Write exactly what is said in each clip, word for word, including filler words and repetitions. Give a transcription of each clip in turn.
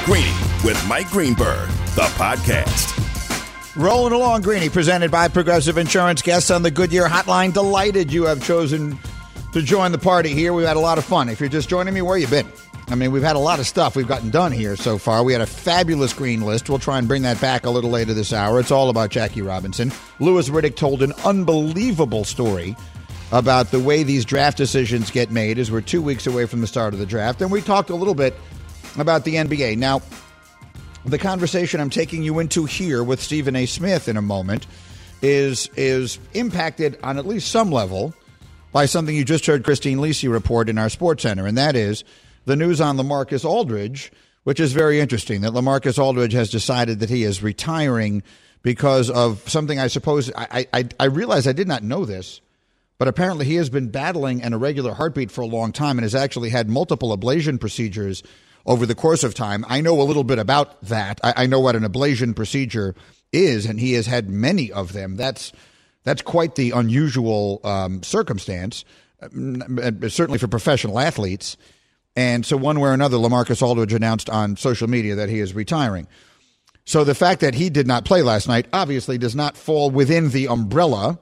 Greeny with Mike Greenberg, the podcast. Rolling along, Greeny, presented by Progressive Insurance. Guests on the Goodyear Hotline, delighted you have chosen to join the party here. We've had a lot of fun. If you're just joining me, where you been? I mean, we've had a lot of stuff we've gotten done here so far. We had a fabulous green list. We'll try and bring that back a little later this hour. It's all about Jackie Robinson. Louis Riddick told an unbelievable story about the way these draft decisions get made as we're two weeks away from the start of the draft. And we talked a little bit about the N B A. Now, the conversation I'm taking you into here with Stephen A. Smith in a moment is, is impacted on at least some level by something you just heard Christine Lisi report in our Sports Center, and that is the news on LaMarcus Aldridge, which is very interesting, that LaMarcus Aldridge has decided that he is retiring because of something I suppose, I, I, I realize I did not know this, but apparently he has been battling an irregular heartbeat for a long time and has actually had multiple ablation procedures over the course of time. I know a little bit about that. I, I know what an ablation procedure is, and he has had many of them. That's that's quite the unusual um, circumstance, uh, certainly for professional athletes. And so one way or another, LaMarcus Aldridge announced on social media that he is retiring. So the fact that he did not play last night obviously does not fall within the umbrella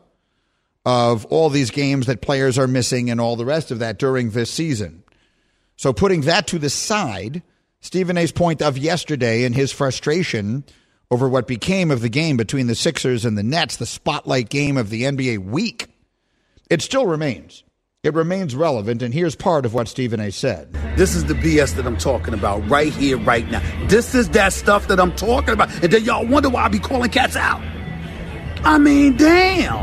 of all these games that players are missing and all the rest of that during this season. So putting that to the side, Stephen A's point of yesterday and his frustration over what became of the game between the Sixers and the Nets, the spotlight game of the N B A week, it still remains. It remains relevant, and here's part of what Stephen A said. This is the B S that I'm talking about right here, right now. This is that stuff that I'm talking about. And then y'all wonder why I be calling cats out. I mean, damn.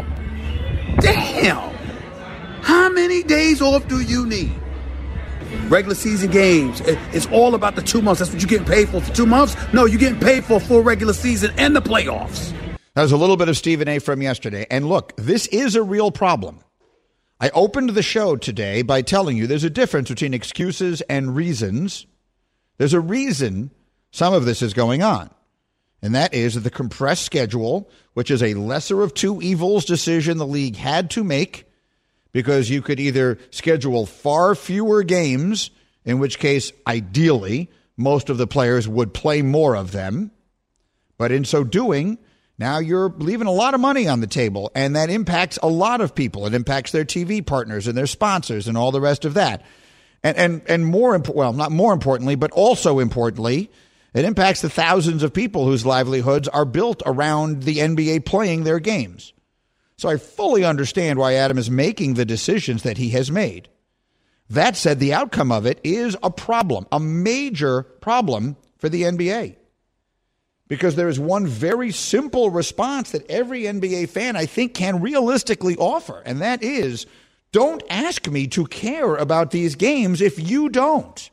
Damn. How many days off do you need? Regular season games, it's all about the two months. That's what you're getting paid for, for two months? No, you're getting paid for a full regular season and the playoffs. That was a little bit of Stephen A from yesterday. And look, this is a real problem. I opened the show today by telling you there's a difference between excuses and reasons. There's a reason some of this is going on. And that is that the compressed schedule, which is a lesser of two evils decision the league had to make, because you could either schedule far fewer games, in which case, ideally, most of the players would play more of them. But in so doing, now you're leaving a lot of money on the table, and that impacts a lot of people. It impacts their T V partners and their sponsors and all the rest of that. And and and more, well, not more importantly, but also importantly, it impacts the thousands of people whose livelihoods are built around the N B A playing their games. So I fully understand why Adam is making the decisions that he has made. That said, the outcome of it is a problem, a major problem for the N B A. Because there is one very simple response that every N B A fan, I think, can realistically offer, and that is, don't ask me to care about these games if you don't.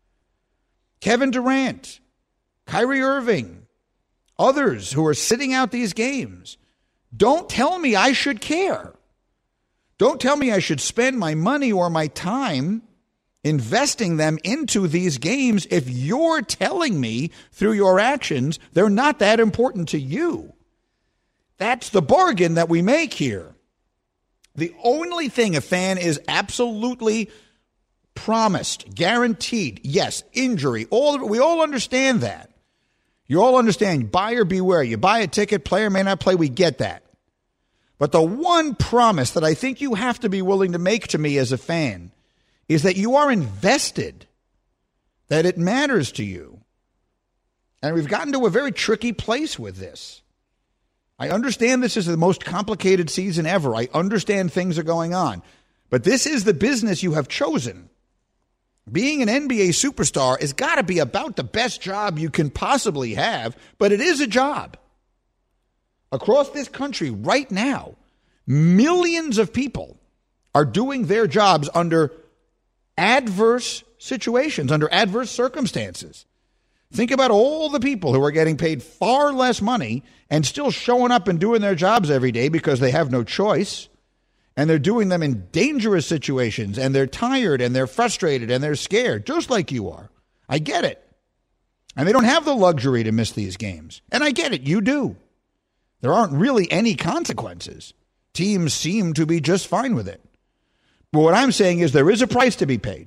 Kevin Durant, Kyrie Irving, others who are sitting out these games, don't tell me I should care. Don't tell me I should spend my money or my time investing them into these games if you're telling me through your actions they're not that important to you. That's the bargain that we make here. The only thing a fan is absolutely promised, guaranteed, yes, injury, all of it, we all understand that. You all understand, buyer beware. You buy a ticket, player may not play, we get that. But the one promise that I think you have to be willing to make to me as a fan is that you are invested, that it matters to you. And we've gotten to a very tricky place with this. I understand this is the most complicated season ever. I understand things are going on. But this is the business you have chosen. Being an N B A superstar has got to be about the best job you can possibly have, but it is a job. Across this country right now, millions of people are doing their jobs under adverse situations, under adverse circumstances. Think about all the people who are getting paid far less money and still showing up and doing their jobs every day because they have no choice. And they're doing them in dangerous situations, and they're tired, and they're frustrated, and they're scared, just like you are. I get it. And they don't have the luxury to miss these games. And I get it. You do. There aren't really any consequences. Teams seem to be just fine with it. But what I'm saying is there is a price to be paid.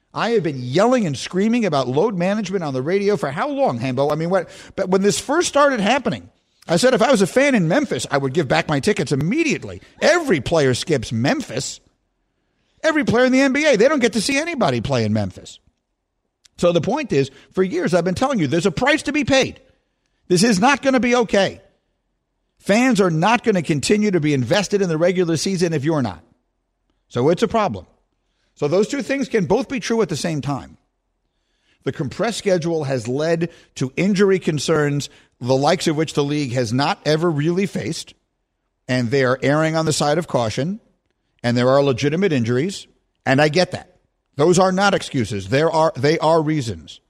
I have been yelling and screaming about load management on the radio for how long, Hembo? I mean, what? But when this first started happening, I said if I was a fan in Memphis, I would give back my tickets immediately. Every player skips Memphis. Every player in the N B A, they don't get to see anybody play in Memphis. So the point is, for years I've been telling you, there's a price to be paid. This is not going to be okay. Fans are not going to continue to be invested in the regular season if you're not. So it's a problem. So those two things can both be true at the same time. The compressed schedule has led to injury concerns, the likes of which the league has not ever really faced, and they are erring on the side of caution, and there are legitimate injuries, and I get that. Those are not excuses. There are they are reasons.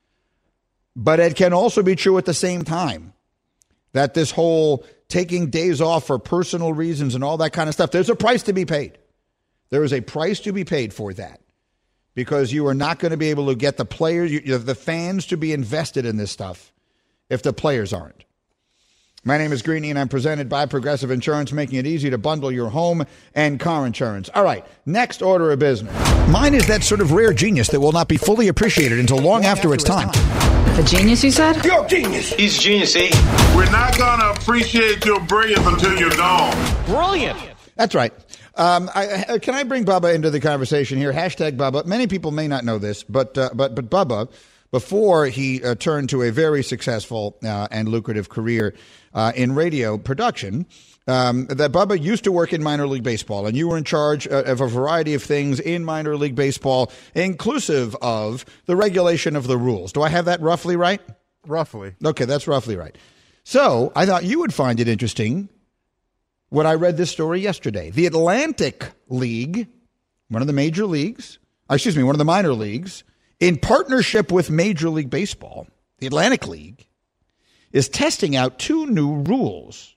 But it can also be true at the same time that this whole taking days off for personal reasons and all that kind of stuff, there's a price to be paid. There is a price to be paid for that because you are not going to be able to get the players, you, the fans to be invested in this stuff if the players aren't. My name is Greeny, and I'm presented by Progressive Insurance, making it easy to bundle your home and car insurance. All right, next order of business. Mine is that sort of rare genius that will not be fully appreciated until long, long after, after its time. time. A genius, you said? You're a genius. He's a genius, eh? We're not going to appreciate your brilliance until you're gone. Brilliant. That's right. Um, I, I, can I bring Bubba into the conversation here? Hashtag Bubba. Many people may not know this, but uh, but but Bubba, before he uh, turned to a very successful uh, and lucrative career uh, in radio production, um, that Bubba used to work in minor league baseball, and you were in charge uh, of a variety of things in minor league baseball, inclusive of the regulation of the rules. Do I have that roughly right? Roughly. Okay, that's roughly right. So I thought you would find it interesting when I read this story yesterday. The Atlantic League, one of the major leagues, excuse me, one of the minor leagues, in partnership with Major League Baseball, the Atlantic League, is testing out two new rules.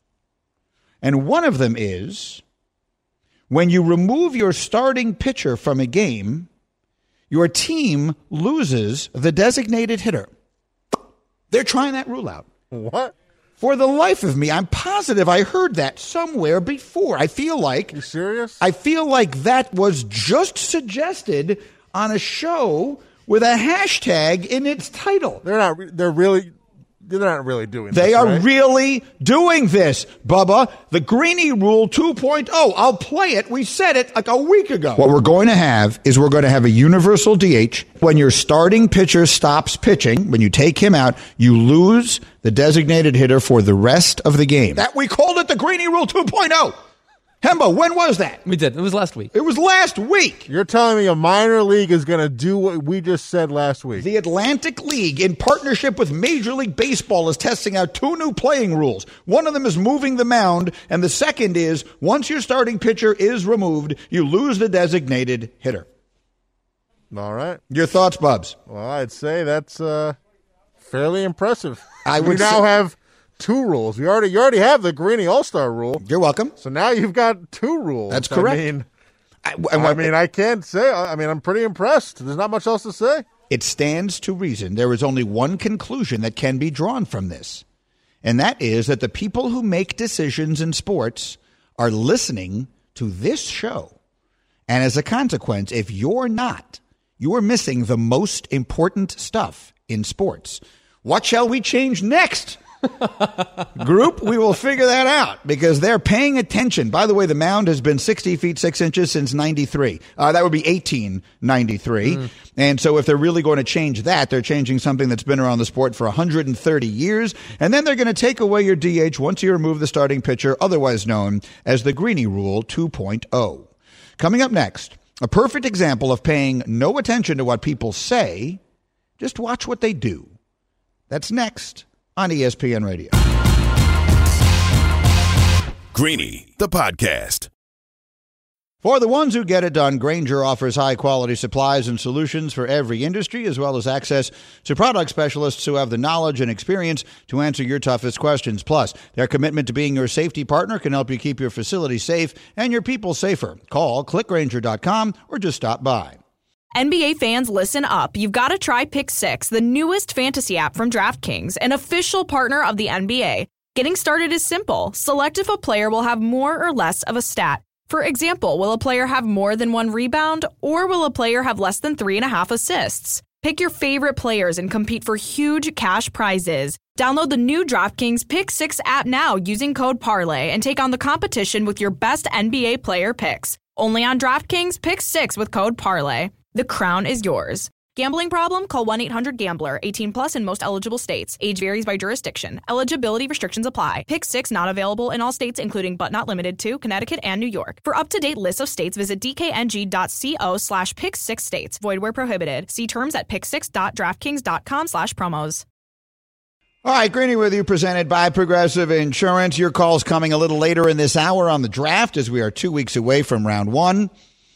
And one of them is when you remove your starting pitcher from a game, your team loses the designated hitter. They're trying that rule out. What? For the life of me, I'm positive I heard that somewhere before. I feel like... You serious? I feel like that was just suggested on a show with a hashtag in its title. They're not. They're really. They're not really doing this. They are right? really doing this, Bubba. The Greeny Rule two point oh. I'll play it. We said it like a week ago. What we're going to have is we're going to have a universal D H. When your starting pitcher stops pitching, when you take him out, you lose the designated hitter for the rest of the game. That we called it the Greeny Rule two point oh. Hembo, when was that? We did. It was last week. It was last week. You're telling me a minor league is going to do what we just said last week? The Atlantic League, in partnership with Major League Baseball, is testing out two new playing rules. One of them is moving the mound, and the second is once your starting pitcher is removed, you lose the designated hitter. All right. Your thoughts, Bubs? Well, I'd say that's uh, fairly impressive. I would we now say- have two rules. We already you already have the Greeny All-Star rule. You're welcome. So now you've got two rules. That's correct. I mean, I, I, I mean, I can't say. I mean, I'm pretty impressed. There's not much else to say. It stands to reason there is only one conclusion that can be drawn from this, and that is that the people who make decisions in sports are listening to this show. And as a consequence, if you're not, you're missing the most important stuff in sports. What shall we change next? Group, we will figure that out because they're paying attention. By the way, the mound has been sixty feet six inches since ninety-three. Uh, that would be eighteen ninety-three. Mm. And so if they're really going to change that, they're changing something that's been around the sport for one hundred thirty years. And then they're going to take away your D H once you remove the starting pitcher, otherwise known as the Greeny Rule two point oh. Coming up next, a perfect example of paying no attention to what people say. Just watch what they do. That's next on E S P N Radio. Greeny, the podcast. For the ones who get it done, Grainger offers high-quality supplies and solutions for every industry, as well as access to product specialists who have the knowledge and experience to answer your toughest questions. Plus, their commitment to being your safety partner can help you keep your facility safe and your people safer. Call click grainger dot com or just stop by. N B A fans, listen up. You've got to try Pick Six, the newest fantasy app from DraftKings, an official partner of the N B A. Getting started is simple. Select if a player will have more or less of a stat. For example, will a player have more than one rebound, or will a player have less than three and a half assists? Pick your favorite players and compete for huge cash prizes. Download the new DraftKings Pick six app now using code Parlay and take on the competition with your best N B A player picks. Only on DraftKings Pick six with code Parlay. The crown is yours. Gambling problem? Call one eight hundred gambler. eighteen plus in most eligible states. Age varies by jurisdiction. Eligibility restrictions apply. Pick six not available in all states, including but not limited to Connecticut and New York. For up-to-date list of states, visit dkng.co slash pick six states. Void where prohibited. See terms at pick six dot draftkings dot com slash promos. All right, Greeny with you, presented by Progressive Insurance. Your call's coming a little later in this hour on the draft as we are two weeks away from round one.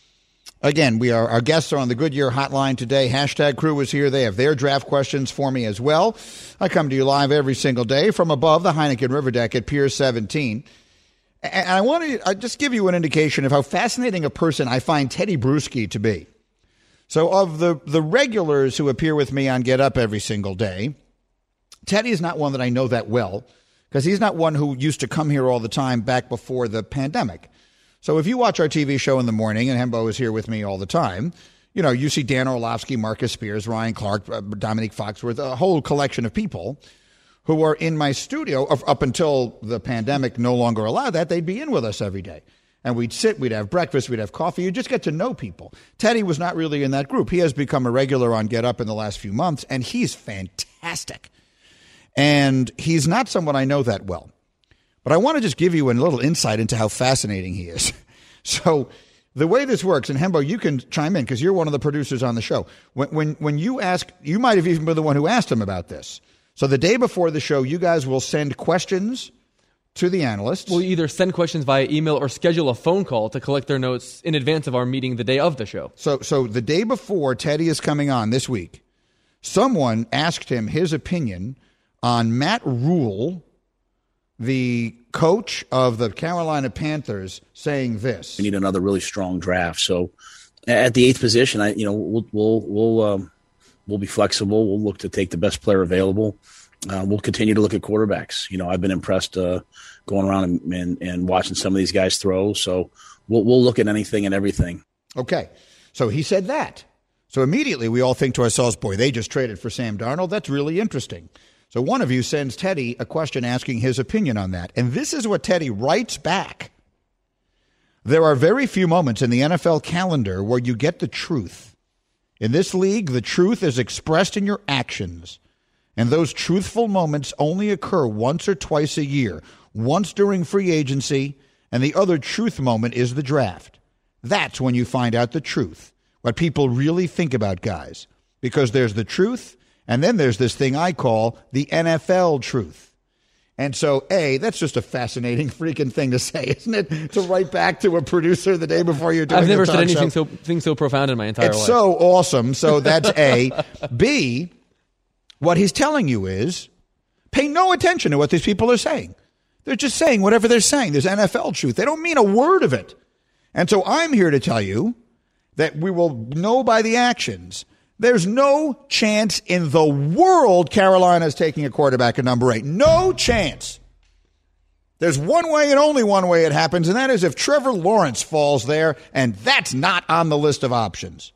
Again, we are our guests are on the Goodyear hotline today. Hashtag crew is here. They have their draft questions for me as well. I come to you live every single day from above the Heineken River Deck at Pier seventeen. And I want to just give you an indication of how fascinating a person I find Teddy Bruschi to be. So of the, the regulars who appear with me on Get Up every single day, Teddy is not one that I know that well because he's not one who used to come here all the time back before the pandemic. So if you watch our T V show in the morning, and Hembo is here with me all the time, you know, you see Dan Orlovsky, Marcus Spears, Ryan Clark, uh, Dominique Foxworth, a whole collection of people who are in my studio up until the pandemic no longer allowed that. They'd be in with us every day. And we'd sit, we'd have breakfast, we'd have coffee. You just get to know people. Teddy was not really in that group. He has become a regular on Get Up in the last few months, and he's fantastic. And he's not someone I know that well. But I want to just give you a little insight into how fascinating he is. So the way this works, and Hembo, you can chime in because you're one of the producers on the show. When, when, when you ask, you might have even been the one who asked him about this. So the day before the show, you guys will send questions to the analysts. We'll either send questions via email or schedule a phone call to collect their notes in advance of our meeting the day of the show. So, so the day before Teddy is coming on this week, someone asked him his opinion on Matt Rule, the coach of the Carolina Panthers, saying this: we need another really strong draft. So at the eighth position, I, you know, we'll, we'll, we'll, um, we'll be flexible. We'll look to take the best player available. Uh, we'll continue to look at quarterbacks. You know, I've been impressed uh, going around and, and, and watching some of these guys throw. So we'll, we'll look at anything and everything. Okay. So he said that. So immediately we all think to ourselves, boy, they just traded for Sam Darnold. That's really interesting. So one of you sends Teddy a question asking his opinion on that. And this is what Teddy writes back. There are very few moments in the N F L calendar where you get the truth. In this league, the truth is expressed in your actions. And those truthful moments only occur once or twice a year. Once during free agency, and the other truth moment is the draft. That's when you find out the truth, what people really think about guys. Because there's the truth, and then there's this thing I call the N F L truth. And so, A, that's just a fascinating freaking thing to say, isn't it? To write back to a producer the day before you're doing I've never a talk said anything show. so thing so profound in my entire it's life. It's so awesome. So that's A. B, what he's telling you is pay no attention to what these people are saying. They're just saying whatever they're saying. There's N F L truth. They don't mean a word of it. And so I'm here to tell you that we will know by the actions. There's no chance in the world Carolina is taking a quarterback at number eight. No chance. There's one way and only one way it happens, and that is if Trevor Lawrence falls there, and that's not on the list of options.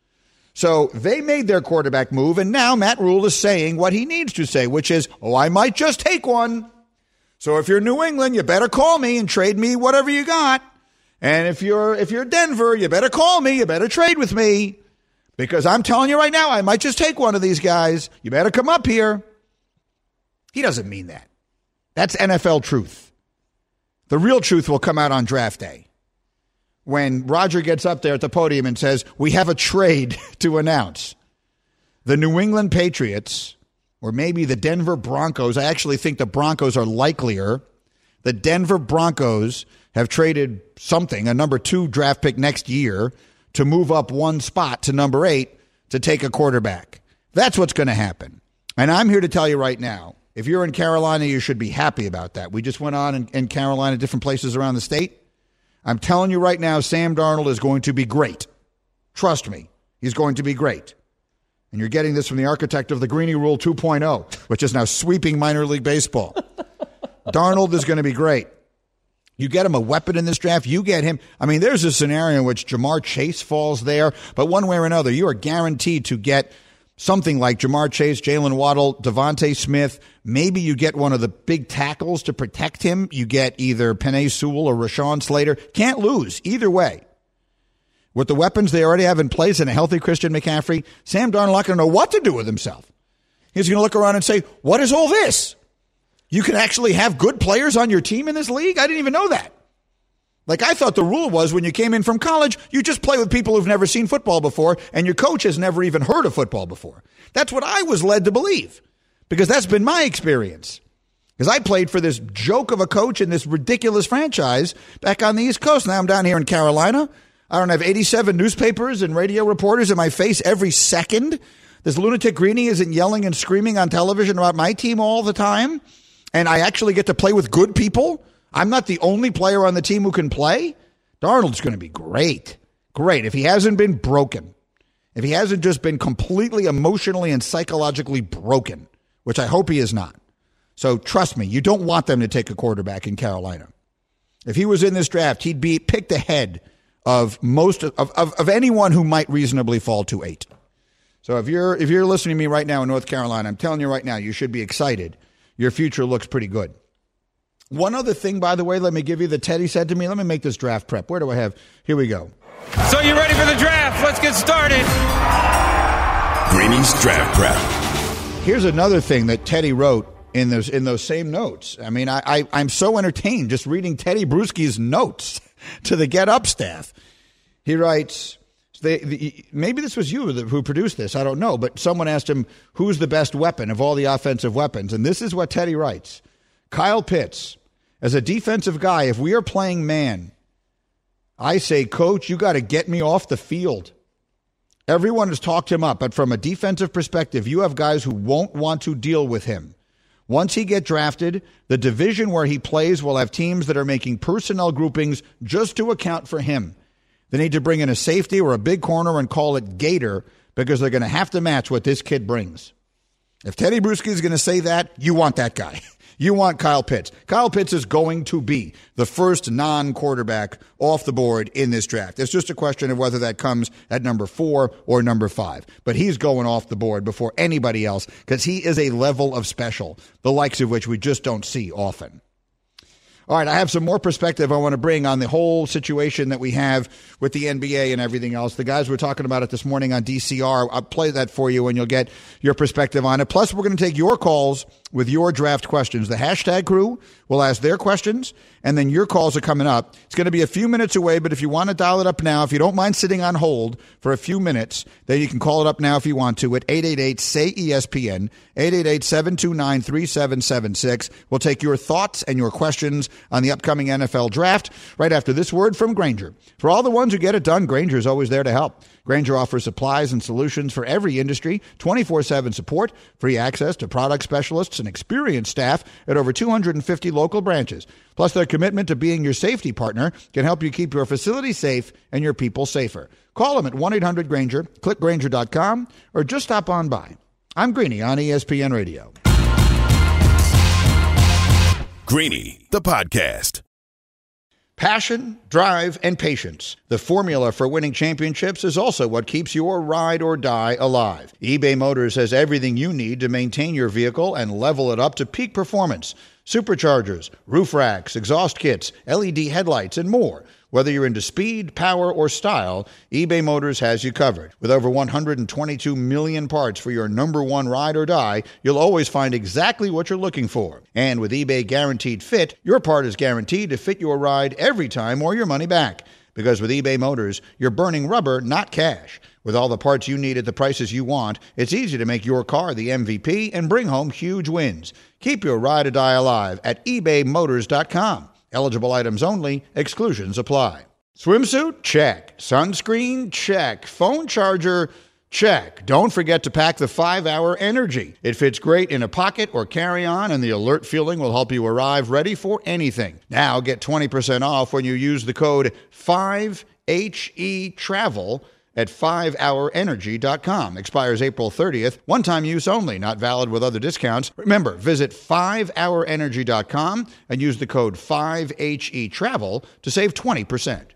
So they made their quarterback move, and now Matt Rule is saying what he needs to say, which is, oh, I might just take one. So if you're New England, you better call me and trade me whatever you got. And if you're if you're Denver, you better call me. You better trade with me. Because I'm telling you right now, I might just take one of these guys. You better come up here. He doesn't mean that. That's N F L truth. The real truth will come out on draft day, when Roger gets up there at the podium and says, we have a trade to announce. The New England Patriots, or maybe the Denver Broncos, I actually think the Broncos are likelier. The Denver Broncos have traded something, a number two draft pick next year, to move up one spot to number eight to take a quarterback. That's what's going to happen. And I'm here to tell you right now, if you're in Carolina, you should be happy about that. We just went on in, in Carolina, different places around the state. I'm telling you right now, Sam Darnold is going to be great. Trust me, he's going to be great. And you're getting this from the architect of the Greeny Rule two point oh, which is now sweeping minor league baseball. Darnold is going to be great. You get him a weapon in this draft. You get him. I mean, there's a scenario in which Jamar Chase falls there, but one way or another, you are guaranteed to get something like Jamar Chase, Jalen Waddle, Devontae Smith. Maybe you get one of the big tackles to protect him. You get either Penei Sewell or Rashawn Slater. Can't lose either way. With the weapons they already have in place and a healthy Christian McCaffrey, Sam Darnold not going to know what to do with himself. He's going to look around and say, what is all this? You can actually have good players on your team in this league? I didn't even know that. Like, I thought the rule was when you came in from college, you just play with people who've never seen football before, and your coach has never even heard of football before. That's what I was led to believe, because that's been my experience. Because I played for this joke of a coach in this ridiculous franchise back on the East Coast. Now I'm down here in Carolina. I don't have eighty-seven newspapers and radio reporters in my face every second. This lunatic Greeny isn't yelling and screaming on television about my team all the time. And I actually get to play with good people. I'm not the only player on the team who can play. Darnold's going to be great. Great. If he hasn't been broken, if he hasn't just been completely emotionally and psychologically broken, which I hope he is not. So trust me, you don't want them to take a quarterback in Carolina. If he was in this draft, he'd be picked ahead of most of, of, of anyone who might reasonably fall to eight. So if you're if you're listening to me right now in North Carolina, I'm telling you right now, you should be excited. Your future looks pretty good. One other thing, by the way, let me give you that Teddy said to me. Let me make this draft prep. Where do I have? Here we go. So you ready for the draft? Let's get started. Greeny's draft prep. Here's another thing that Teddy wrote in those in those same notes. I mean, I, I I'm so entertained just reading Teddy Bruschi's notes to the Get Up staff. He writes, they, the, maybe this was you who produced this, I don't know, but someone asked him, who's the best weapon of all the offensive weapons? And this is what Teddy writes. Kyle Pitts, as a defensive guy, if we are playing man, I say, coach, you got to get me off the field. Everyone has talked him up, but from a defensive perspective, you have guys who won't want to deal with him. Once he gets drafted, the division where he plays will have teams that are making personnel groupings just to account for him. They need to bring in a safety or a big corner and call it Gator because they're going to have to match what this kid brings. If Teddy Bruschi is going to say that, you want that guy. You want Kyle Pitts. Kyle Pitts is going to be the first non-quarterback off the board in this draft. It's just a question of whether that comes at number four or number five. But he's going off the board before anybody else because he is a level of special, the likes of which we just don't see often. All right, I have some more perspective I want to bring on the whole situation that we have with the N B A and everything else. The guys were talking about it this morning on D C R. I'll play that for you and you'll get your perspective on it. Plus, we're going to take your calls with your draft questions. The hashtag crew will ask their questions, and then your calls are coming up. It's going to be a few minutes away, but if you want to dial it up now, if you don't mind sitting on hold for a few minutes, then you can call it up now if you want to at eight eight eight, S A Y, E S P N, eight eight eight, seven two nine, three seven seven six. We'll take your thoughts and your questions on the upcoming N F L draft right after this word from Grainger. For all the ones who get it done, Grainger is always there to help. Grainger offers supplies and solutions for every industry, twenty-four seven support, free access to product specialists and experienced staff at over two hundred fifty local branches. Plus, their commitment to being your safety partner can help you keep your facility safe and your people safer. Call them at one eight hundred Grainger, click Grainger dot com, or just stop on by. I'm Greeny on E S P N Radio. Greeny, the podcast. Passion, drive, and patience. The formula for winning championships is also what keeps your ride or die alive. eBay Motors has everything you need to maintain your vehicle and level it up to peak performance. Superchargers, roof racks, exhaust kits, L E D headlights, and more. Whether you're into speed, power, or style, eBay Motors has you covered. With over one hundred twenty-two million parts for your number one ride or die, you'll always find exactly what you're looking for. And with eBay Guaranteed Fit, your part is guaranteed to fit your ride every time or your money back. Because with eBay Motors, you're burning rubber, not cash. With all the parts you need at the prices you want, it's easy to make your car the M V P and bring home huge wins. Keep your ride or die alive at ebay motors dot com. Eligible items only. Exclusions apply. Swimsuit? Check. Sunscreen? Check. Phone charger? Check. Don't forget to pack the five hour Energy. It fits great in a pocket or carry-on, and the alert feeling will help you arrive ready for anything. Now get twenty percent off when you use the code five H E Travel at five hour energy dot com. Expires April thirtieth. One-time use only, not valid with other discounts. Remember, visit five hour energy dot com and use the code five H E travel to save twenty percent.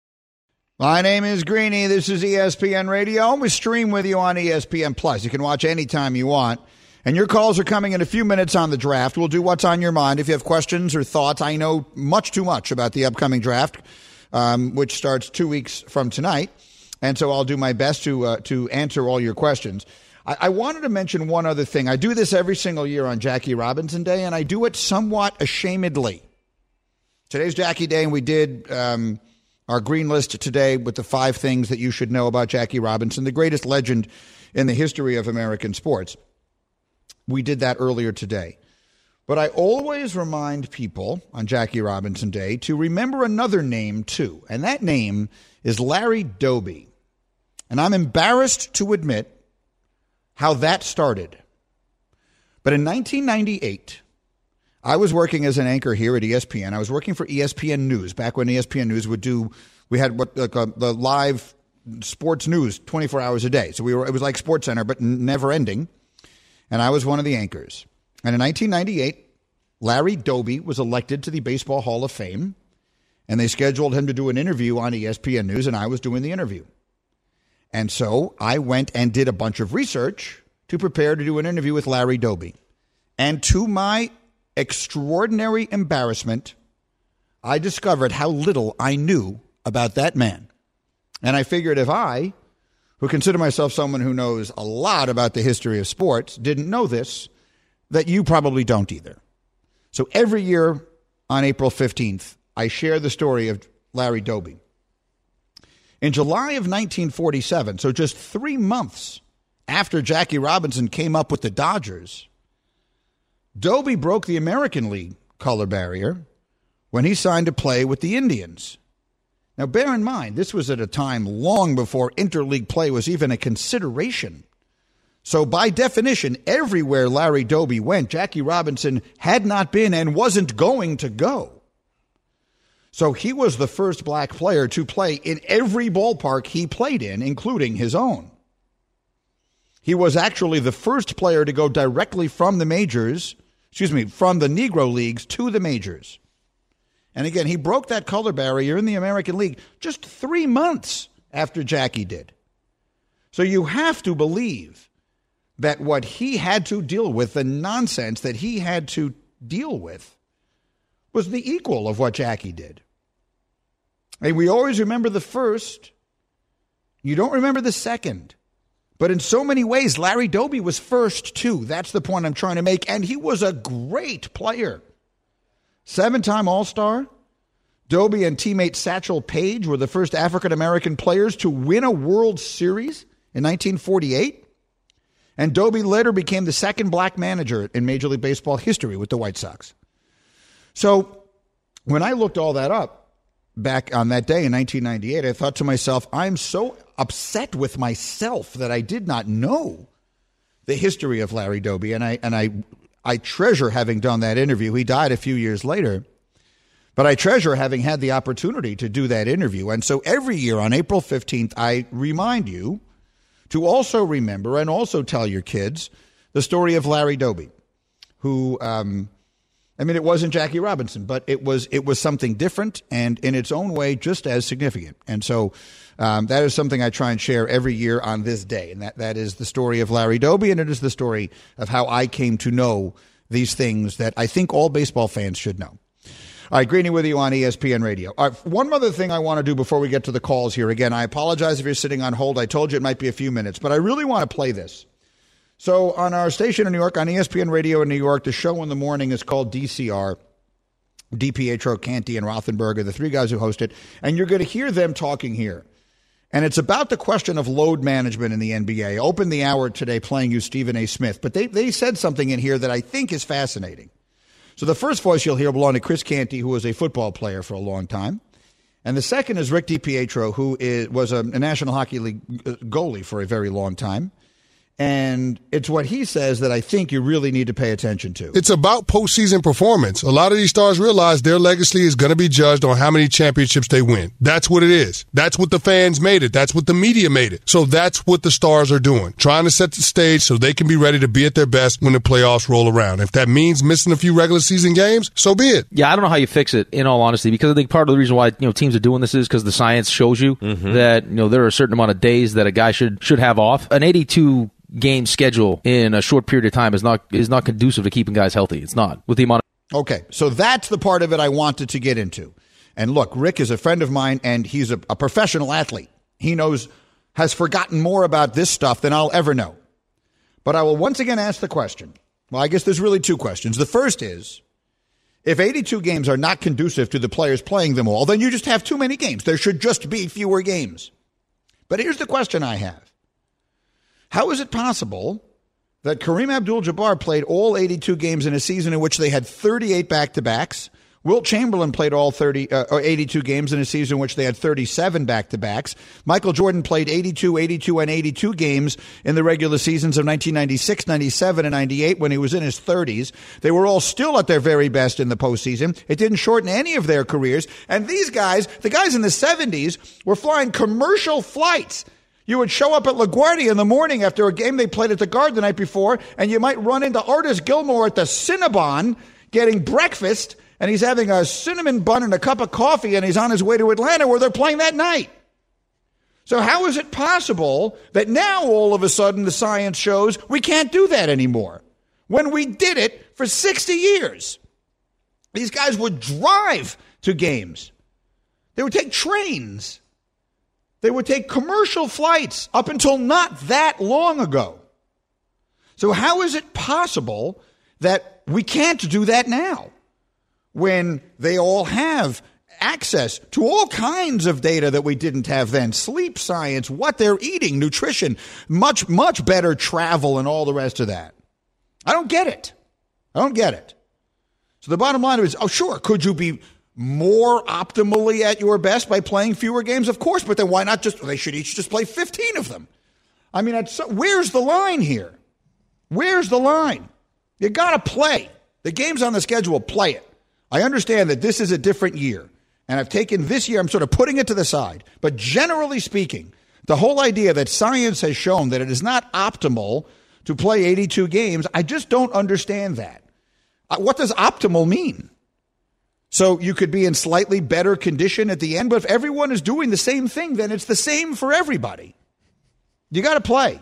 My name is Greeny. This is E S P N Radio. We stream with you on E S P N Plus. You can watch anytime you want. And your calls are coming in a few minutes on the draft. We'll do what's on your mind. If you have questions or thoughts, I know much too much about the upcoming draft, um, which starts two weeks from tonight. And so I'll do my best to uh, to answer all your questions. I, I wanted to mention one other thing. I do this every single year on Jackie Robinson Day, and I do it somewhat ashamedly. Today's Jackie Day, and we did um, our green list today with the five things that you should know about Jackie Robinson, the greatest legend in the history of American sports. We did that earlier today. But I always remind people on Jackie Robinson Day to remember another name, too, and that name is Larry Doby. And I'm embarrassed to admit how that started. But in nineteen ninety-eight, I was working as an anchor here at E S P N. I was working for E S P N News, back when E S P N News would do, we had what like a, the live sports news twenty-four hours a day. So we were, it was like SportsCenter, but never ending. And I was one of the anchors. And in nineteen ninety-eight, Larry Doby was elected to the Baseball Hall of Fame. And they scheduled him to do an interview on E S P N News, and I was doing the interview. And so I went and did a bunch of research to prepare to do an interview with Larry Doby. And to my extraordinary embarrassment, I discovered how little I knew about that man. And I figured if I, who consider myself someone who knows a lot about the history of sports, didn't know this, that you probably don't either. So every year on April fifteenth, I share the story of Larry Doby. In July of nineteen forty-seven, so just three months after Jackie Robinson came up with the Dodgers, Doby broke the American League color barrier when he signed to play with the Indians. Now, bear in mind, this was at a time long before interleague play was even a consideration. So by definition, everywhere Larry Doby went, Jackie Robinson had not been and wasn't going to go. So he was the first black player to play in every ballpark he played in, including his own. He was actually the first player to go directly from the majors, excuse me, from the Negro Leagues to the majors. And again, he broke that color barrier in the American League just three months after Jackie did. So you have to believe that what he had to deal with, the nonsense that he had to deal with, was the equal of what Jackie did. And we always remember the first. You don't remember the second. But in so many ways, Larry Doby was first, too. That's the point I'm trying to make. And he was a great player. Seven-time All-Star. Doby and teammate Satchel Paige were the first African-American players to win a World Series in nineteen forty-eight. And Doby later became the second black manager in Major League Baseball history with the White Sox. So when I looked all that up, back on that day in nineteen ninety-eight, I thought to myself, I'm so upset with myself that I did not know the history of Larry Doby. And I and I I treasure having done that interview. He died a few years later. But I treasure having had the opportunity to do that interview. And so every year on April fifteenth, I remind you to also remember and also tell your kids the story of Larry Doby, who um I mean, it wasn't Jackie Robinson, but it was it was something different and in its own way just as significant. And so um, that is something I try and share every year on this day. And that, that is the story of Larry Doby, and it is the story of how I came to know these things that I think all baseball fans should know. All right, Greeny with you on E S P N Radio. All right, one other thing I want to do before we get to the calls here. Again, I apologize if you're sitting on hold. I told you it might be a few minutes, but I really want to play this. So on our station in New York, on E S P N Radio in New York, the show in the morning is called D C R. DiPietro, Canty, and Rothenberg are the three guys who host it. And you're going to hear them talking here. And it's about the question of load management in the N B A. Opened the hour today playing you Stephen A. Smith. But they, they said something in here that I think is fascinating. So the first voice you'll hear belong to Chris Canty, who was a football player for a long time. And the second is Rick DiPietro, who is, was a, a National Hockey League goalie for a very long time. And it's what he says that I think you really need to pay attention to. It's about postseason performance. A lot of these stars realize their legacy is going to be judged on how many championships they win. That's what it is. That's what the fans made it. That's what the media made it. So that's what the stars are doing, trying to set the stage so they can be ready to be at their best when the playoffs roll around. If that means missing a few regular season games, so be it. Yeah, I don't know how you fix it, in all honesty, because I think part of the reason why you know teams are doing this is because the science shows you mm-hmm. that you know there are a certain amount of days that a guy should should have off. An eighty-two game schedule in a short period of time is not is not conducive to keeping guys healthy. It's not with the amount of Okay, so that's the part of it I wanted to get into. And look, Rick is a friend of mine, and he's a, a professional athlete. He knows, has forgotten more about this stuff than I'll ever know. But I will once again ask the question. Well, I guess there's really two questions. The first is, if eighty-two games are not conducive to the players playing them all, then you just have too many games. There should just be fewer games. But here's the question I have. How is it possible that Kareem Abdul-Jabbar played all eighty-two games in a season in which they had thirty-eight back-to-backs? Wilt Chamberlain played all thirty uh, or eighty-two games in a season in which they had thirty-seven back-to-backs. Michael Jordan played eighty-two, eighty-two, and eighty-two games in the regular seasons of nineteen ninety-six, ninety-seven, and ninety-eight when he was in his thirties. They were all still at their very best in the postseason. It didn't shorten any of their careers. And these guys, the guys in the seventies, were flying commercial flights. You would show up at LaGuardia in the morning after a game they played at the Garden the night before, and you might run into Artis Gilmore at the Cinnabon getting breakfast, and he's having a cinnamon bun and a cup of coffee, and he's on his way to Atlanta where they're playing that night. So how is it possible that now all of a sudden the science shows we can't do that anymore when we did it for sixty years? These guys would drive to games. They would take trains. They would take commercial flights up until not that long ago. So how is it possible that we can't do that now when they all have access to all kinds of data that we didn't have then? Sleep science, what they're eating, nutrition, much, much better travel and all the rest of that. I don't get it. I don't get it. So the bottom line is, oh, sure, could you be more optimally at your best by playing fewer games? Of course, but then why not just, they should each just play fifteen of them. I mean, it's, where's the line here? Where's the line? You got to play. The game's on the schedule, play it. I understand that this is a different year, and I've taken this year, I'm sort of putting it to the side. But generally speaking, the whole idea that science has shown that it is not optimal to play eighty-two games, I just don't understand that. What does optimal mean? So you could be in slightly better condition at the end, but if everyone is doing the same thing, then it's the same for everybody. You got to play.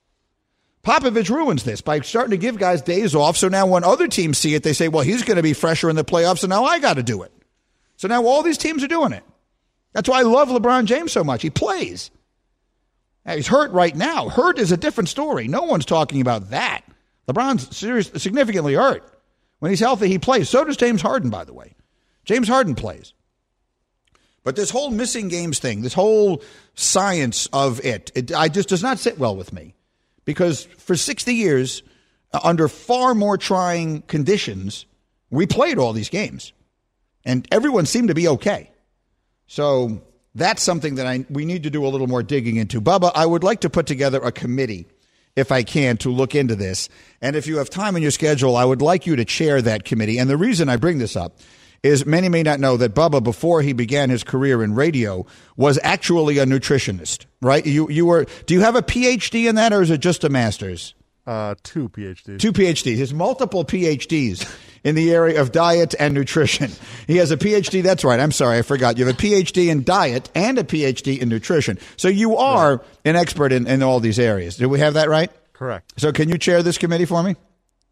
Popovich ruins this by starting to give guys days off, so now when other teams see it, they say, well, he's going to be fresher in the playoffs, so now I got to do it. So now all these teams are doing it. That's why I love LeBron James so much. He plays. Now, he's hurt right now. Hurt is a different story. No one's talking about that. LeBron's serious, significantly hurt. When he's healthy, he plays. So does James Harden, by the way. James Harden plays. But this whole missing games thing, this whole science of it, it I just does not sit well with me. Because for sixty years, uh, under far more trying conditions, we played all these games. And everyone seemed to be okay. So that's something that I we need to do a little more digging into. Bubba, I would like to put together a committee, if I can, to look into this. And if you have time in your schedule, I would like you to chair that committee. And the reason I bring this up is many may not know that Bubba, before he began his career in radio, was actually a nutritionist, right? You you were. Do you have a P H D in that, or is it just a master's? Uh, two P H Ds. Two P H Ds. He has multiple P H Ds in the area of diet and nutrition. He has a P H D. That's right. I'm sorry. I forgot. You have a P H D in diet and a P H D in nutrition. So you are right. an expert in, in all these areas. Do we have that right? Correct. So can you chair this committee for me?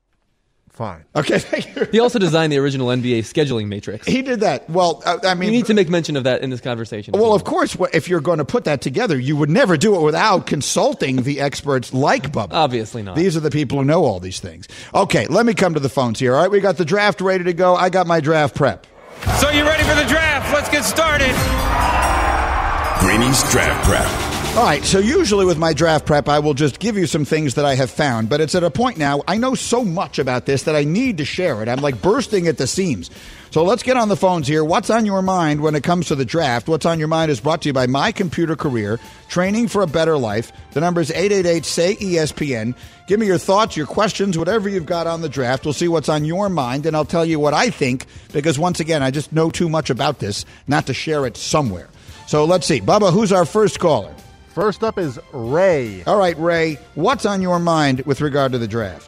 Fine. Okay, thank you. He also designed the original N B A scheduling matrix. He did that. Well, uh, I mean... You need to make mention of that in this conversation. Well, of course, if you're going to put that together, you would never do it without consulting the experts like Bubba. Obviously not. These are the people who know all these things. Okay, let me come to the phones here, all right? We got the draft ready to go. I got my draft prep. So you ready for the draft? Let's get started. Greeny's Draft Prep. All right, so usually with my draft prep, I will just give you some things that I have found, but it's at a point now, I know so much about this that I need to share it. I'm like bursting at the seams. So let's get on the phones here. What's on your mind when it comes to the draft? What's on your mind is brought to you by My Computer Career, training for a better life. The number is eight eight eight, S A Y, E S P N. Give me your thoughts, your questions, whatever you've got on the draft. We'll see what's on your mind, and I'll tell you what I think, because once again, I just know too much about this not to share it somewhere. So let's see. Bubba, who's our first caller? First up is Ray. All right, Ray, what's on your mind with regard to the draft?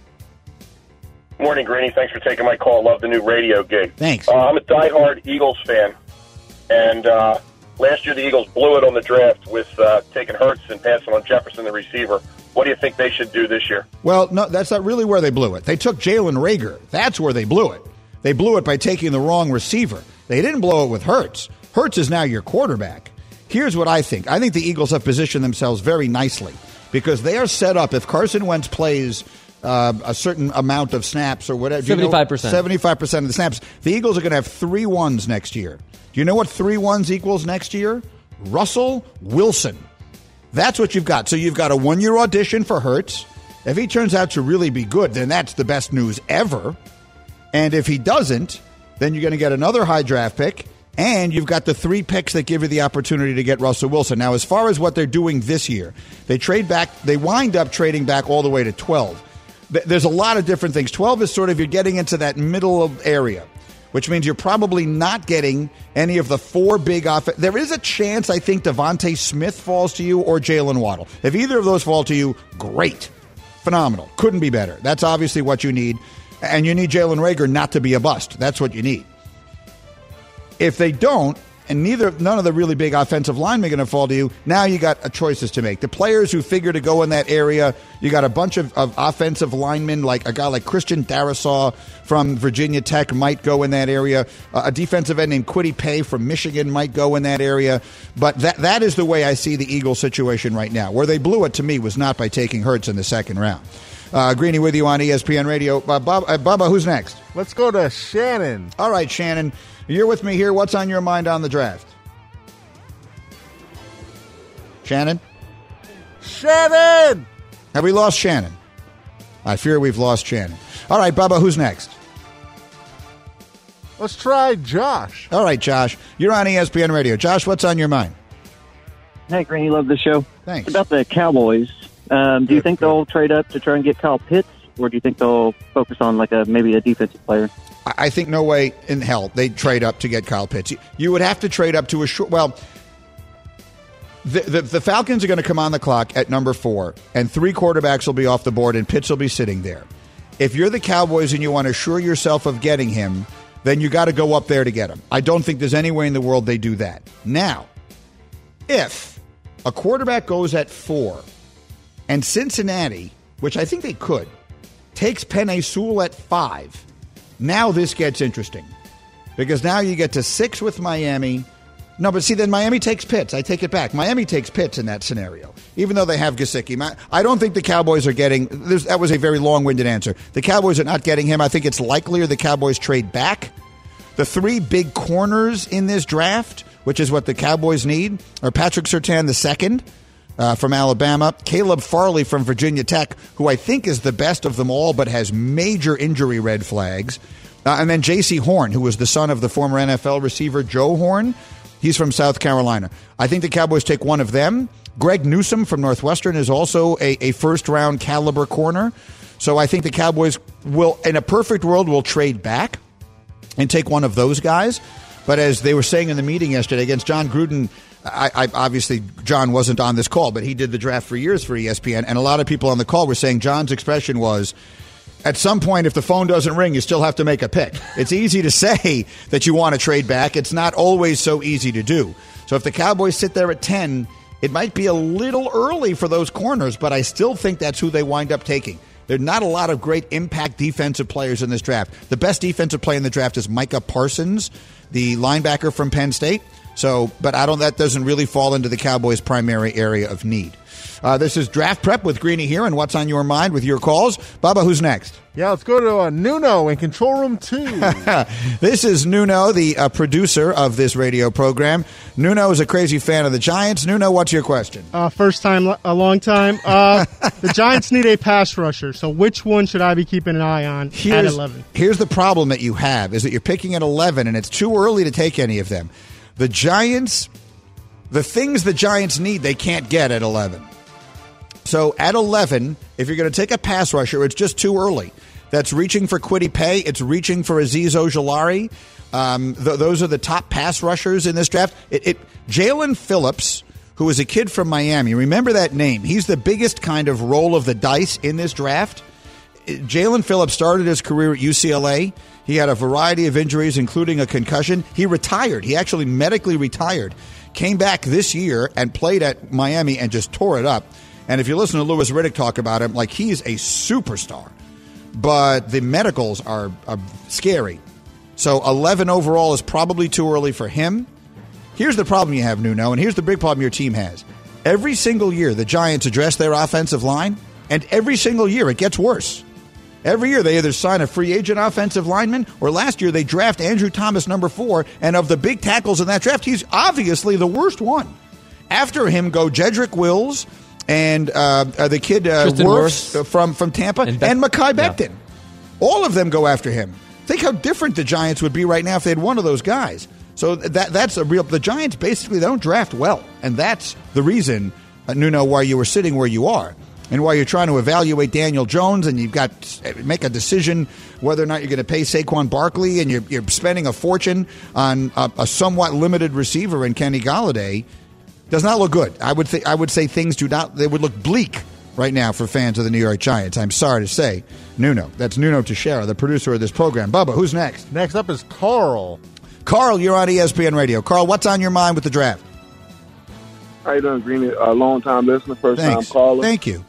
Morning, Greeny. Thanks for taking my call. Love the new radio gig. Thanks. Uh, I'm a diehard Eagles fan, and uh, last year the Eagles blew it on the draft with uh, taking Hurts and passing on Jefferson, the receiver. What do you think they should do this year? Well, no, that's not really where they blew it. They took Jalen Reagor. That's where they blew it. They blew it by taking the wrong receiver. They didn't blow it with Hurts. Hurts is now your quarterback. Here's what I think. I think the Eagles have positioned themselves very nicely because they are set up. If Carson Wentz plays uh, a certain amount of snaps or whatever, seventy-five percent. seventy-five percent of the snaps, the Eagles are going to have three ones next year. Do you know what three ones equals next year? Russell Wilson. That's what you've got. So you've got a one-year audition for Hurts. If he turns out to really be good, then that's the best news ever. And if he doesn't, then you're going to get another high draft pick. And you've got the three picks that give you the opportunity to get Russell Wilson. Now, as far as what they're doing this year, they trade back. They wind up trading back all the way to twelve. There's a lot of different things. twelve is sort of you're getting into that middle of area, which means you're probably not getting any of the four big off. There is a chance, I think, Devontae Smith falls to you or Jalen Waddle. If either of those fall to you, great. Phenomenal. Couldn't be better. That's obviously what you need. And you need Jalen Reagor not to be a bust. That's what you need. If they don't, and neither none of the really big offensive linemen are going to fall to you, now you got a choices to make. The players who figure to go in that area, you got a bunch of, of offensive linemen, like a guy like Christian Darrisaw from Virginia Tech might go in that area. Uh, a defensive end named Kwity Paye from Michigan might go in that area. But that that is the way I see the Eagles situation right now. Where they blew it to me was not by taking Hurts in the second round. Uh, Greeny with you on E S P N Radio. Uh, Bob, uh, Bubba, who's next? Let's go to Shannon. All right, Shannon. You're with me here. What's on your mind on the draft? Shannon? Shannon! Have we lost Shannon? I fear we've lost Shannon. All right, Bubba, who's next? Let's try Josh. All right, Josh. You're on E S P N Radio. Josh, what's on your mind? Hey, Greeny, love the show. Thanks. It's about the Cowboys. Um, do you think they'll trade up to try and get Kyle Pitts, or do you think they'll focus on like a maybe a defensive player? I think no way in hell they'd trade up to get Kyle Pitts. You would have to trade up to a short. Well, the, the, the Falcons are going to come on the clock at number four, and three quarterbacks will be off the board, and Pitts will be sitting there. If you're the Cowboys and you want to assure yourself of getting him, then you got to go up there to get him. I don't think there's any way in the world they do that. Now, if a quarterback goes at four, and Cincinnati, which I think they could, takes Penei Sewell at five, now this gets interesting. Because now you get to six with Miami. No, but see, then Miami takes Pitts. I take it back. Miami takes Pitts in that scenario, even though they have Gesicki. I don't think the Cowboys are getting – that was a very long-winded answer. The Cowboys are not getting him. I think it's likelier the Cowboys trade back. The three big corners in this draft, which is what the Cowboys need, are Patrick Surtain the second uh, from Alabama, Caleb Farley from Virginia Tech, who I think is the best of them all but has major injury red flags, uh, and then J C Horn, who was the son of the former N F L receiver Joe Horn. He's from South Carolina. I think the Cowboys take one of them. Greg Newsome from Northwestern is also a, a first-round caliber corner. So I think the Cowboys will, in a perfect world, will trade back and take one of those guys. But as they were saying in the meeting yesterday against John Gruden, I, I obviously John wasn't on this call, but he did the draft for years for E S P N. And a lot of people on the call were saying John's expression was, at some point, if the phone doesn't ring, you still have to make a pick. It's easy to say that you want to trade back. It's not always so easy to do. So if the Cowboys sit there at ten, it might be a little early for those corners, but I still think that's who they wind up taking. There are not a lot of great impact defensive players in this draft. The best defensive player in the draft is Micah Parsons, the linebacker from Penn State. So, but I don't. That doesn't really fall into the Cowboys' primary area of need. Uh, this is Draft Prep with Greeny here, and what's on your mind with your calls. Bubba, who's next? Yeah, let's go to uh, Nuno in Control Room two. This is Nuno, the uh, producer of this radio program. Nuno is a crazy fan of the Giants. Nuno, what's your question? Uh, first time, a long time. Uh, the Giants need a pass rusher, so which one should I be keeping an eye on here's, at eleven? Here's the problem that you have, is that you're picking at eleven, and it's too early to take any of them. The Giants, the things the Giants need, they can't get at eleven. So at eleven, if you're going to take a pass rusher, it's just too early. That's reaching for Kwity Paye. It's reaching for Azeez Ojulari. Um, th- those are the top pass rushers in this draft. It, it, Jalen Phillips, who is a kid from Miami, remember that name. He's the biggest kind of roll of the dice in this draft. Jalen Phillips started his career at U C L A. He had a variety of injuries, including a concussion. He retired. He actually medically retired. Came back this year and played at Miami and just tore it up. And if you listen to Louis Riddick talk about him, like, he's a superstar. But the medicals are, are scary. So eleven overall is probably too early for him. Here's the problem you have, Nuno, and here's the big problem your team has. Every single year, the Giants address their offensive line, and every single year it gets worse. Every year they either sign a free agent offensive lineman, or last year they draft Andrew Thomas, number four, and of the big tackles in that draft, he's obviously the worst one. After him go Jedrick Wills and uh, uh, the kid uh, Wirfs from, from Tampa, and, Be- and Mekhi Becton. Yeah. All of them go after him. Think how different the Giants would be right now if they had one of those guys. So that that's a real. The Giants basically, they don't draft well, and that's the reason, uh, Nuno, why you were sitting where you are, and why you're trying to evaluate Daniel Jones, and you've got to make a decision whether or not you're going to pay Saquon Barkley, and you're, you're spending a fortune on a, a somewhat limited receiver in Kenny Golladay. Does not look good. I would th- I would say things do not. They would look bleak right now for fans of the New York Giants. I'm sorry to say, Nuno. That's Nuno Teixeira, the producer of this program. Bubba, who's next? Next up is Carl. Carl, you're on E S P N Radio. Carl, what's on your mind with the draft? How you doing, Greeny? A long-time listener, first-time Thanks. caller. Thank you.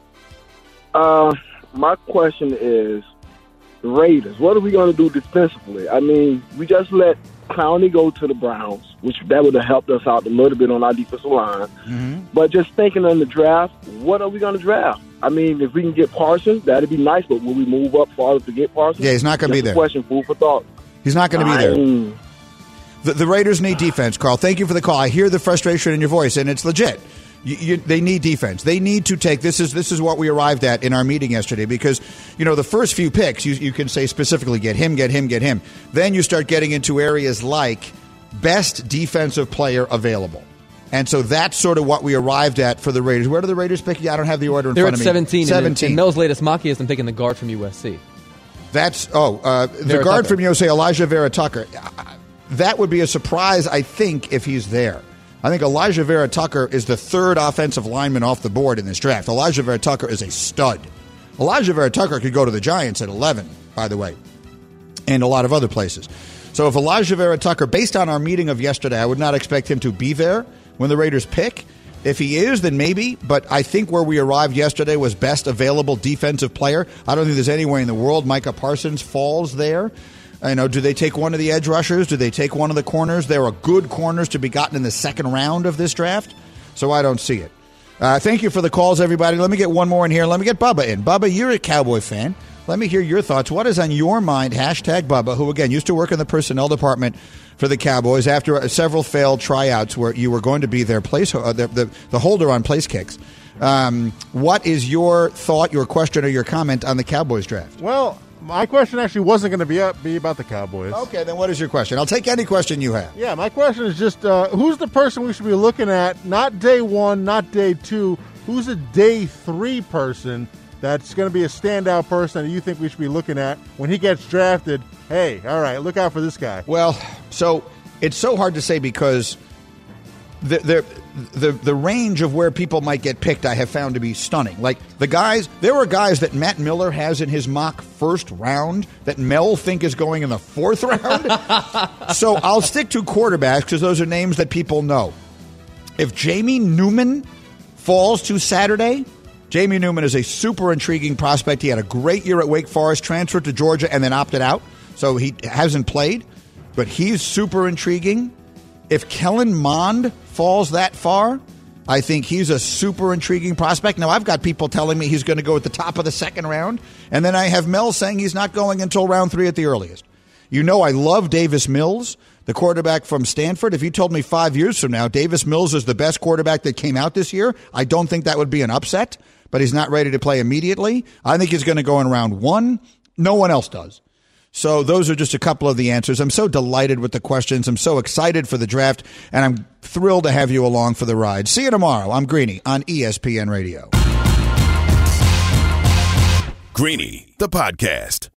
Uh, my question is, the Raiders, what are we going to do defensively? I mean, we just let Clowney go to the Browns, which that would have helped us out a little bit on our defensive line. Mm-hmm. But just thinking on the draft, what are we going to draft? I mean, if we can get Parsons, that'd be nice, but will we move up farther to get Parsons? Yeah, he's not going to be there. Question, food for thought. He's not going to be there. I, The, the Raiders need defense, Carl. Thank you for the call. I hear the frustration in your voice, and it's legit. You, you, they need defense. They need to take this is this is what we arrived at in our meeting yesterday, because you know the first few picks you, you can say specifically get him, get him, get him. Then you start getting into areas like best defensive player available, and so that's sort of what we arrived at for the Raiders. Where do the Raiders pick? Yeah, I don't have the order in They're front at of me. seventeen. Seventeen. In, in Mel's latest mock, he has them picking the guard from U S C. That's oh uh, the Vera guard Tucker. from U S A, Elijah Vera Tucker. That would be a surprise, I think, if he's there. I think Elijah Vera Tucker is the third offensive lineman off the board in this draft. Elijah Vera Tucker is a stud. Elijah Vera Tucker could go to the Giants at eleven, by the way, and a lot of other places. So if Elijah Vera Tucker, based on our meeting of yesterday, I would not expect him to be there when the Raiders pick. If he is, then maybe. But I think where we arrived yesterday was best available defensive player. I don't think there's any way in the world Micah Parsons falls there. I know, do they take one of the edge rushers? Do they take one of the corners? There are good corners to be gotten in the second round of this draft, so I don't see it. Uh, thank you for the calls, everybody. Let me get one more in here. Let me get Bubba in. Bubba, you're a Cowboy fan. Let me hear your thoughts. What is on your mind? Hashtag Bubba, who, again, used to work in the personnel department for the Cowboys after uh, several failed tryouts where you were going to be their place, uh, the, the, the holder on place kicks. Um, what is your thought, your question, or your comment on the Cowboys draft? Well, my question actually wasn't going to be up, be about the Cowboys. Okay, then what is your question? I'll take any question you have. Yeah, my question is just uh, who's the person we should be looking at, not day one, not day two, who's a day three person that's going to be a standout person that you think we should be looking at when he gets drafted? Hey, all right, look out for this guy. Well, so it's so hard to say because the the the, the range of where people might get picked I have found to be stunning. Like the guys, there are guys that Matt Miller has in his mock first round that Mel think is going in the fourth round. So I'll stick to quarterbacks because those are names that people know. If Jamie Newman falls to Saturday, Jamie Newman is a super intriguing prospect. He had a great year at Wake Forest, transferred to Georgia, and then opted out. So he hasn't played, but he's super intriguing. If Kellen Mond falls that far, I think he's a super intriguing prospect. Now, I've got people telling me he's going to go at the top of the second round, and then I have Mel saying he's not going until round three at the earliest. You know I love Davis Mills, the quarterback from Stanford. If you told me five years from now Davis Mills is the best quarterback that came out this year, I don't think that would be an upset, but he's not ready to play immediately. I think he's going to go in round one. No one else does. So those are just a couple of the answers. I'm so delighted with the questions. I'm so excited for the draft, and I'm thrilled to have you along for the ride. See you tomorrow. I'm Greeny on E S P N Radio. Greeny, the podcast.